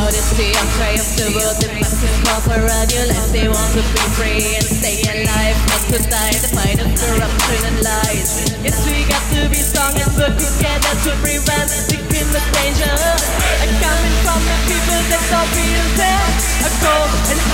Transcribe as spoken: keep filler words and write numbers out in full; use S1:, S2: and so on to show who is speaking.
S1: odyssey, I'm tired of the world. The masses call for radio life. They want to be free and stay alive, not to die in the fight of corruption and lies. Yes, we got to be strong and work together to prevent sickness danger. I'm coming from the people that don't feel there. I go and